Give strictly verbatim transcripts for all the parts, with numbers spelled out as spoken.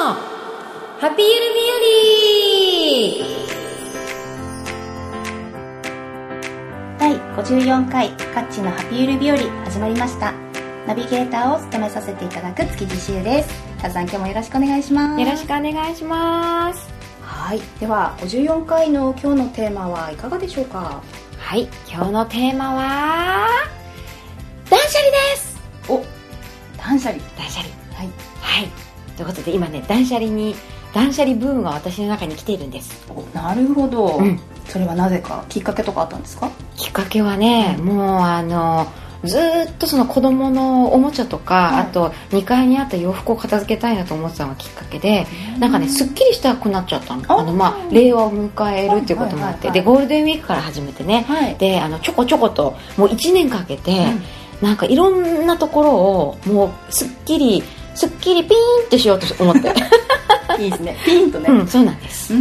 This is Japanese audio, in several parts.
ハピゆる日和だいごじゅうよんかいカッチのハピゆる日和始まりました。ナビゲーターを務めさせていただく築地しゆです。カズさん、今日もよろしくお願いします。 よろしくお願いします。 はい、ではごじゅうよんかいの今日のテーマはいかがでしょうか？ はい、今日のテーマは断捨離です。 お、断捨離断捨離はい、 はい、ということで今ね、断捨離に断捨離ブームが私の中に来ているんです。 お、なるほど、 うん、 それはなぜかきっかけとかあったんですか？ きっかけはね、うん、もうあのずーっとその子供のおもちゃとか、はい、あとにかいにあった洋服を片付けたいなと思ってたのがきっかけで、なんかねすっきりしたくなっちゃったの。あの、まあ、令和を迎えるっていうこともあって、はいはいはい、でゴールデンウィークから始めてね、はい、であのちょこちょこともういちねんかけて、うん、なんかいろんなところをもうすっきりすっきりピーンってしようと思っていいですね、ピーンとね、 うん、そうなんです。はい、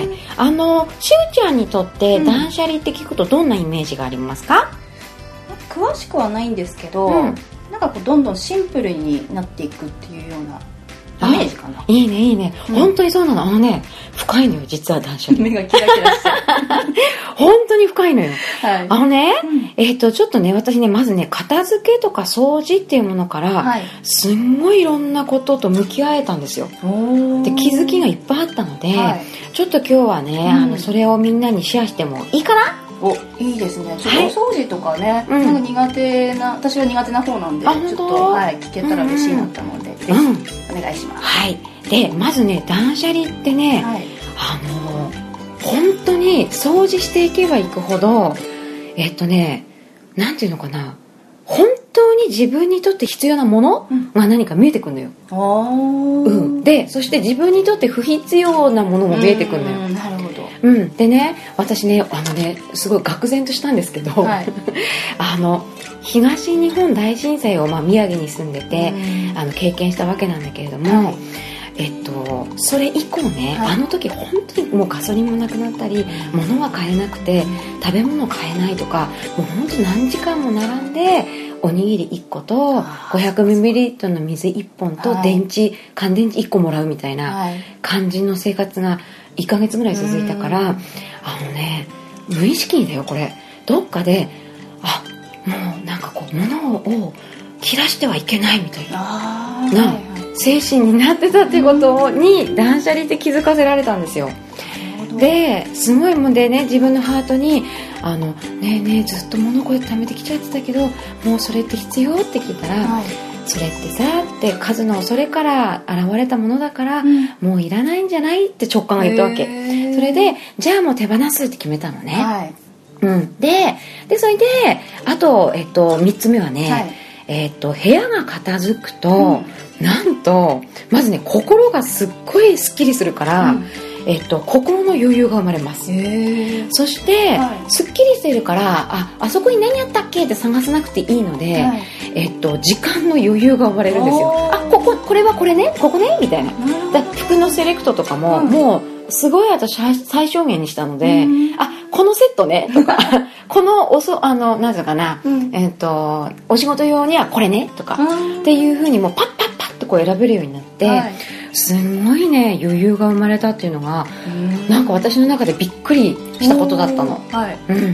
あのしゅうちゃんにとって断捨離って聞くとどんなイメージがありますか？ 詳しくはないんですけど、うん、なんかこうどんどんシンプルになっていくっていうようなイメージかな。 いいねいいね、うん、本当にそうなの。あのね、深いのよ実は断捨離。 目がキラキラして本当に深いのよ、はい、あのね、 うん、 えっとちょっとね、私ね、まずね、片付けとか掃除っていうものから、はい、すんごいいろんなことと向き合えたんですよ。で気づきがいっぱいあったので、はい、ちょっと今日はね、うん、あのそれをみんなにシェアしてもいいかな。 お、いいですね。ちょっとお掃除とかね、はい、なんか苦手な、私は苦手な方なんで、ちょっと、はい、聞けたら嬉しいなと思うので、うん、ぜひお願いします。 はい。で、まずね、断捨離ってね、はい、あの本当に掃除していけばいくほど、えっとね、なんていうのかな、本当に自分にとって必要なものが何か見えてくるのよ。 うん、 で、そして自分にとって不必要なものも見えてくるのよ。 なるほど。 うん、でね、私ね、あのね、すごい愕然としたんですけど、はい、あの東日本大震災を、まあ、宮城に住んでて、あの経験したわけなんだけれども、はい、えっと、それ以降ね、はい、あの時本当にもうガソリンもなくなったり、物が買えなくて食べ物買えないとか、もう本当何時間も並んでおにぎりいっことごひゃくミリリットルの水いっぽんと電池、はい、乾電池いっこもらうみたいな感じの生活がいっかげつぐらい続いたから、あのね、無意識にだよこれ、どっかで、あ、もうなんかこう物を切らしてはいけないみたいなな精神になってたってことに断捨離って気づかせられたんですよ。ですごいもんでね、自分のハートに、あのねえねえ、ずっと物こうやって貯めてきちゃってたけど、もうそれって必要って聞いたら、はい、それってさって数の恐れから現れたものだから、うん、もういらないんじゃないって直感が言ったわけ。それでじゃあもう手放すって決めたのね、はい、うん、で, でそれであと、えっと、みっつめはね、はい、えっと、部屋が片付くと、うん、なんとまずね、心がすっごいすっきりするから、うん、えっと、心の余裕が生まれます。そして、はい、すっきりしてるから、あ、あそこに何あったっけって探さなくていいので、はい、えっと、時間の余裕が生まれるんですよ。あ、ここ、これはこれね、ここねみたいな。だ服のセレクトとかも、うん、もうすごい私最小限にしたので、うん、あ、このセットねとかこのおそあのなんていうのかな、うん、えっとお仕事用にはこれねとか、うん、っていう風にもうパッパッパッとこう選べるようになって、はい、すごいね余裕が生まれたっていうのが、うん、なんか私の中でびっくりしたことだったの、はい、うんうん、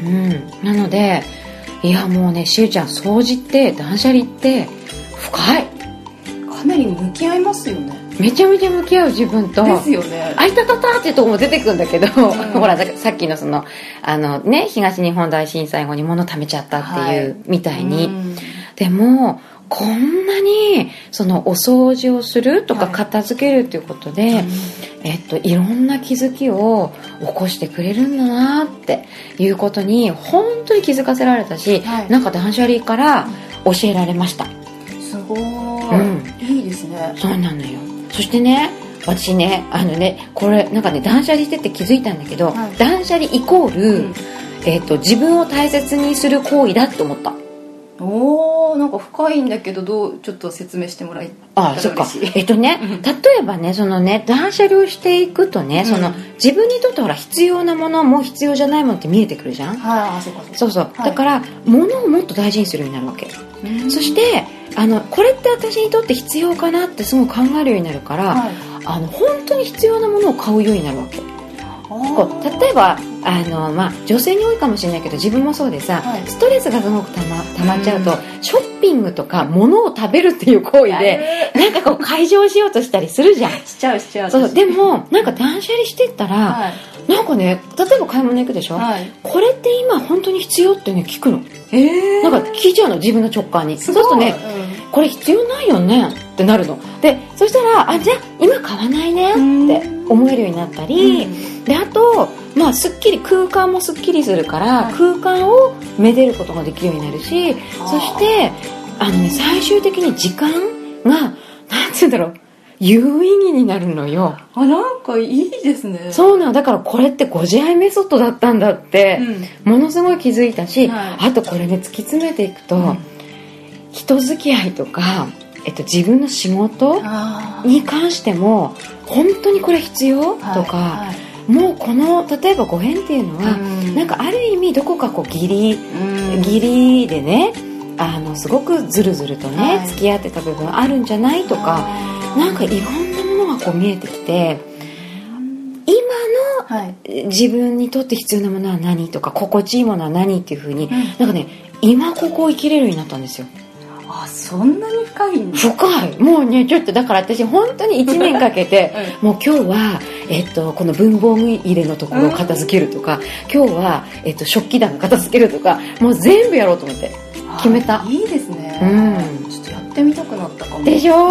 なので、いやもうね、しゅうちゃん、掃除って断捨離って深い、 かなり向き合いますよね。 めちゃめちゃ向き合う自分とですよね。 あいたたたっていうとこも出てくるんだけど、うん、ほらさっきのそのあのね、東日本大震災後に物貯めちゃったっていう、はい、みたいに、うん、でもこんなにそのお掃除をするとか片付けるっていうことで、はい、えっと、いろんな気づきを起こしてくれるんだなっていうことに本当に気づかせられたし、はい、なんか断捨離から教えられました。 すごい、うん、いいですね。 そうなのよ。そしてね、私ね、あのね、これなんかね、断捨離してて気づいたんだけど、はい、断捨離イコール、うん、えっと、自分を大切にする行為だって思った。 おー、なんか深いんだけど、どうちょっと説明してもらいたら嬉しい。ああ、そっか。 えっとね、例えばね、そのね、断捨離をしていくとね、うん、その自分にとってほら必要なものも必要じゃないものって見えてくるじゃん。 はい、あ、そうかそうそう、はい、だから物をもっと大事にするようになるわけ。そしてあのこれって私にとって必要かなってすごい考えるようになるから、はい、 あの本当に必要なものを買うようになるわけ。こう例えばあの、まあ、女性に多いかもしれないけど自分もそうでさ、はい、ストレスがすごくたま、たまっちゃうと、うん、ショッピングとか物を食べるっていう行為でなんかこう解消しようとしたりするじゃん。 しちゃうしちゃう。 そうでもなんか断捨離してったら、はい、なんかね例えば買い物行くでしょ、はい、これって今本当に必要ってね聞くの。 えー、 なんか聞いちゃうの自分の直感に。そうするとね、うん、これ必要ないよねってなるので、そしたらあじゃあ今買わないねって思えるようになったり、うんであと、まあ、すっきり空間もすっきりするから、はい、空間をめでることができるようになるし、そしてあの、ね、最終的に時間がなんて言うんだろう有意義になるのよ。 あなんかいいですね。 そうなの。だからこれってご自愛メソッドだったんだって、うん、ものすごい気づいたし、はい、あとこれね突き詰めていくと、うん、人付き合いとか、えっと、自分の仕事に関しても本当にこれ必要、はい、とか、はいもうこの例えばご縁っていうのは、うん、なんかある意味どこかこう義理、うん、義理でねあのすごくずるずるとね、はい、付き合ってた部分あるんじゃないとかなんかいろんなものがこう見えてきて今の、はい、自分にとって必要なものは何とか心地いいものは何っていう風に、うん、なんかね今ここを生きれるようになったんですよ。 あそんなに深いんだ。 深い。もうねちょっとだから私本当にいちねんかけて、うん、もう今日は、えっと、この文房具入れのところを片付けるとか、うん、今日は、えっと、食器棚片付けるとかもう全部やろうと思って決めた。 いいですね、 うん、 ちょっとやってみたくなったかも。 でしょ、うん、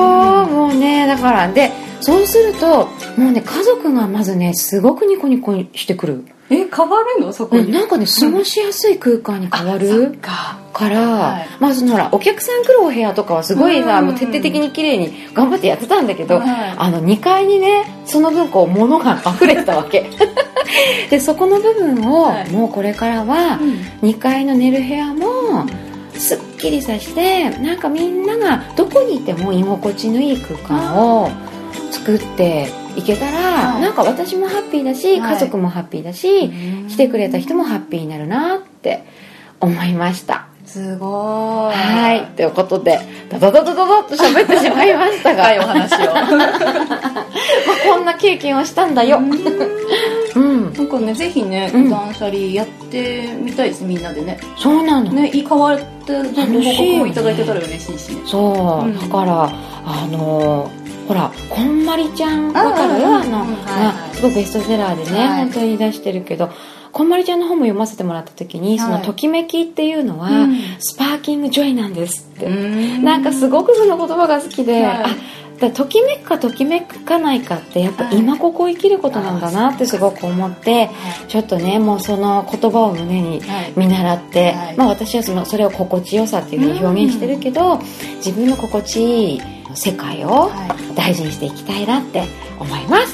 もうねだからでそうするともうね家族がまずねすごくニコニコしてくる。 え変わるのそこに、 うん、なんかね過ごしやすい空間に変わるかから、はい、まあそのほらお客さん来るお部屋とかはすごいさ、もう徹底的に綺麗に頑張ってやってたんだけど、はい、あのにかいにねその分こう物が溢れてたわけでそこの部分を、はい、もうこれからはにかいの寝る部屋もすっきりさせてなんかみんながどこにいても居心地のいい空間を作っていけたら、はい、なんか私もハッピーだし、はい、家族もハッピーだし、来てくれた人もハッピーになるなって思いました。 すごい。 はい、ということでダダダダダダッと喋ってしまいましたが、 深いお話をまあこんな経験をしたんだよ。うん、 なんかねぜひね断捨離やってみたいです、みんなでね。 そうなのね、いい変わってご報告もいただけたら嬉しいしね。 そう、うん、だからあのーほらこんまりちゃんわかる？あの、うんはいはい、すごいベストセラーでね、はい、本当に出してるけどこんまりちゃんの本も読ませてもらった時に、はい、そのときめきっていうのは、うん、スパーキングジョイなんですって、んなんかすごくその言葉が好きで、はい、あだときめくかときめかないかってやっぱ今ここ生きることなんだなってすごく思って、はい、ちょっとねもうその言葉を胸に見習って、はいまあ、私はそのそれを心地よさっていうふうに表現してるけど、自分の心地いい世界を大事にしていきたいなって思います。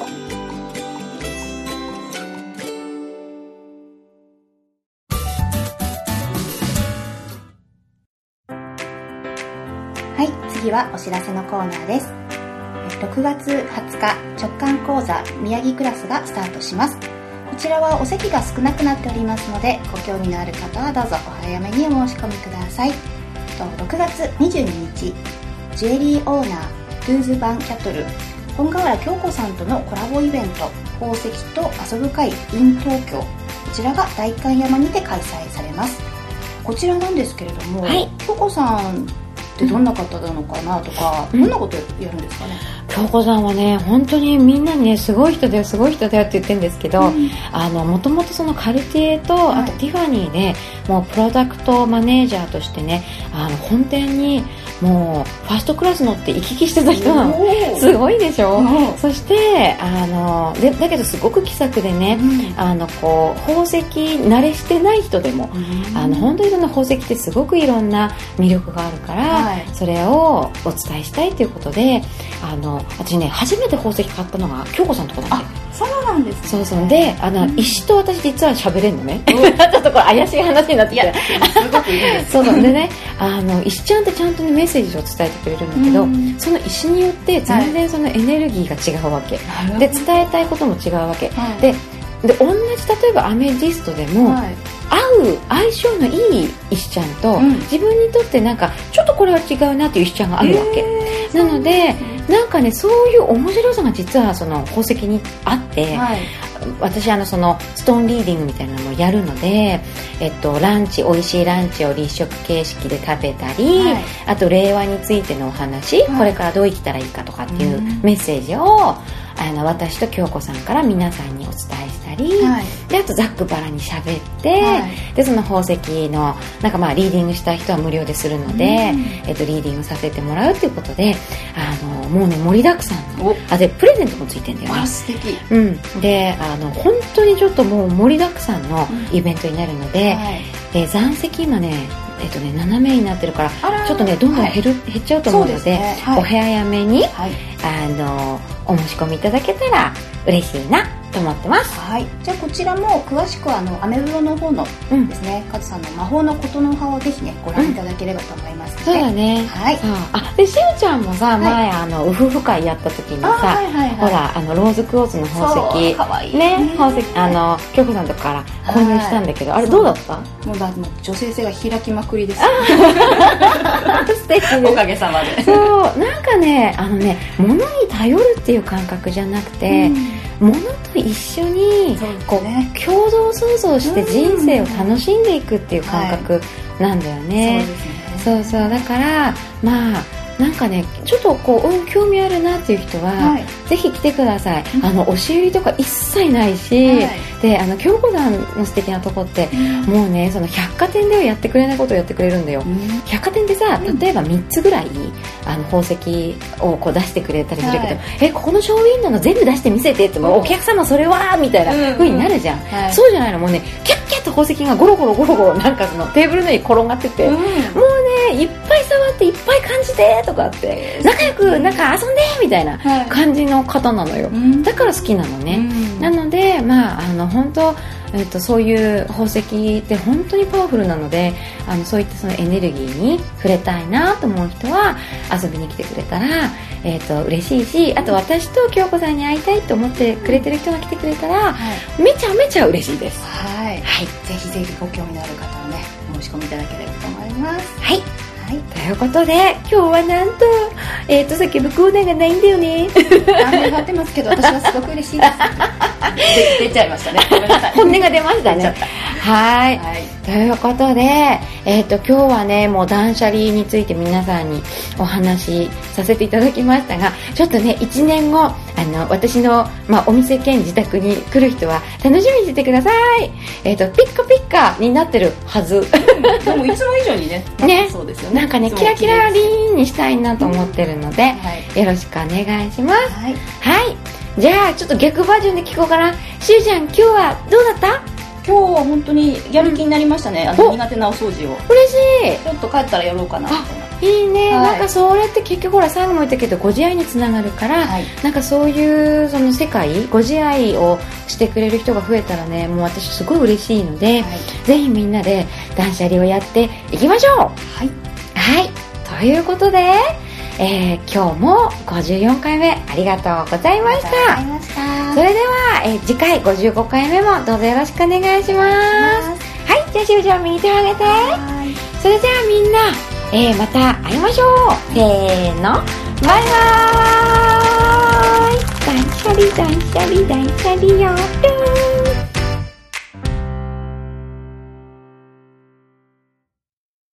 はい、次はお知らせのコーナーです。ろくがつはつか直感講座宮城クラスがスタートします。こちらはお席が少なくなっておりますので、ご興味のある方はどうぞお早めにお申し込みください。ろくがつにじゅうににちジュエリーオーナートゥーズバンキャトル本河原京子さんとのコラボイベント宝石と遊ぶ会 in 東京、こちらが代官山にて開催されます。こちらなんですけれども、はい、京子さんってどんな方なのかなとか、うん、どんなことやるんですかね。 京子さんはね本当にみんなにねすごい人だよすごい人だよって言ってるんですけど、うん、あのもともとそのカルティエと、はい、あとティファニーでもうプロダクトマネージャーとしてねあの本店にもうファーストクラス乗って行き来してた人なの。すごいでしょ、うん、そしてあのでだけどすごく気さくでね、うん、あのこう宝石慣れしてない人でも、うん、あの本当にその宝石ってすごくいろんな魅力があるから、はい、それをお伝えしたいということで、あの私ね初めて宝石買ったのが京子さんのとこなんで。 そうなんですね。 そうそうであの、うん、石と私実は喋れるのね。ちょっとこれ怪しい話になってきてすごくいいです。 そうそうでねあの石ちゃんってちゃんと、ね、メッセージを伝えてくれるんだけど、うん、その石によって全然そのエネルギーが違うわけ、はい、で伝えたいことも違うわけ、はい、でで同じ例えばアメジストでも、はい、合う相性のいい石ちゃんと、うん、自分にとってなんかちょっとこれは違うなっていう石ちゃんがあるわけ、えー、なのでなんかねそういう面白さが実はその宝石にあって、はい、私あのそのストーンリーディングみたいなのもやるので、えっと、ランチ美味しいランチを立食形式で食べたり、はい、あと令和についてのお話、はい、これからどう生きたらいいかとかっていうメッセージをあの私と京子さんから皆さんにお伝えしたり、はい、であとざっくばらに喋って、はい、でその宝石のなんかまあリーディングしたい人は無料でするので、えっと、リーディングさせてもらうということであのもうね盛りだくさんのあでプレゼントもついてるんだよね。 あ素敵、 うん、であの本当にちょっともう盛りだくさんのイベントになるので、うんはいえー、残席今ねえっとね、ななめいになってるからちょっとねどんどん減る、はい、減っちゃうと思うので、ねはい、お部屋早めに、はい、あのお申し込みいただけたら嬉しいなと思ってます。 はい、じゃあこちらも詳しくはあのアメブロの方のですね、カズさんの魔法のことの葉をぜひねご覧いただければと思いますので、 うん、そうだね。はい。あでしおちゃんもさ、はい、前あのウフフ会やった時にさ、はいはいはい、ほらあのローズクォーツの宝石かわいいね宝石あの京子さんとかから購入したんだけど、はい、あれどうだった？ もうだもう女性性が開きまくりです。 素敵です。 おかげさまで。 そうなんかねあのね物に頼るっていう感覚じゃなくて。うん物と一緒にこう、ね、共同創造して人生を楽しんでいくっていう感覚なんだよね。そうですね。そうそうだからまあなんかねちょっとこう、うん、興味あるなっていう人は、はい、ぜひ来てください。あの押し売りとか一切ないし、はい、であの京子さんの素敵なとこって、うん、もうねその百貨店ではやってくれないことをやってくれるんだよ、うん、百貨店でさ例えばみっつぐらいあの宝石をこう出してくれたりするけど、はい、えここのショーウィンドウの全部出して見せてってもお客様それはみたいな風になるじゃん、うんうんはい、そうじゃないのもうねキャッキャッと宝石がゴロゴロゴロゴロなんかそのテーブルの上に転がってて、うん、もうねいっぱい触っていっぱい感じてとかって仲良くなんか遊んでみたいな感じの方なのよ、はい、だから好きなのね、うん、なのでまああの本当えっと、そういう宝石って本当にパワフルなのであのそういったそのエネルギーに触れたいなと思う人は遊びに来てくれたら、えっと、嬉しいしあと私と京子さんに会いたいと思ってくれてる人が来てくれたら、はい、めちゃめちゃ嬉しいです。 はい、はい、ぜひぜひご興味のある方はねお申し込みいただければと思います。 はいはい、ということで今日はなんと、えー、と叫ぶコーナーがないんだよね。 雨がってますけど私はすごく嬉しいです。で出ちゃいましたね。ごめんなさい。 本音が出ましたね。はい、はい、ということで、えー、と今日はねもう断捨離について皆さんにお話しさせていただきましたがちょっとねいちねんごあの私の、まあ、お店兼自宅に来る人は楽しみにしてください。えー、とピッカピッカになってるはず。 でもいつも以上にねねそうですよね。 なんかねキラキラリーンにしたいなと思ってるので、うんはい、よろしくお願いします。はい、はい、じゃあちょっと逆バージョンで聞こうかな。しゅうちゃん今日はどうだった？ 今日は本当にやる気になりましたね、うん、あの苦手なお掃除を。 嬉しい。 ちょっと帰ったらやろうかなみたいな。 いいね、はい、なんかそれって結局ほら最後も言ったけどご自愛につながるから、はい、なんかそういうその世界ご自愛をしてくれる人が増えたらねもう私すごい嬉しいので、はい、ぜひみんなで断捨離をやっていきましょう。はい、はい、ということで、えー、今日もごじゅうよんかいめありがとうございました。 ありがとうございました。 それでは、えー、次回ごじゅうごかいめもどうぞよろしくお願いします。はい、じゃあしゅうちゃん右手を上げて。それじゃあみんなえー、また会いましょう。せーのバイバーイ。断捨離断捨離断捨離やる。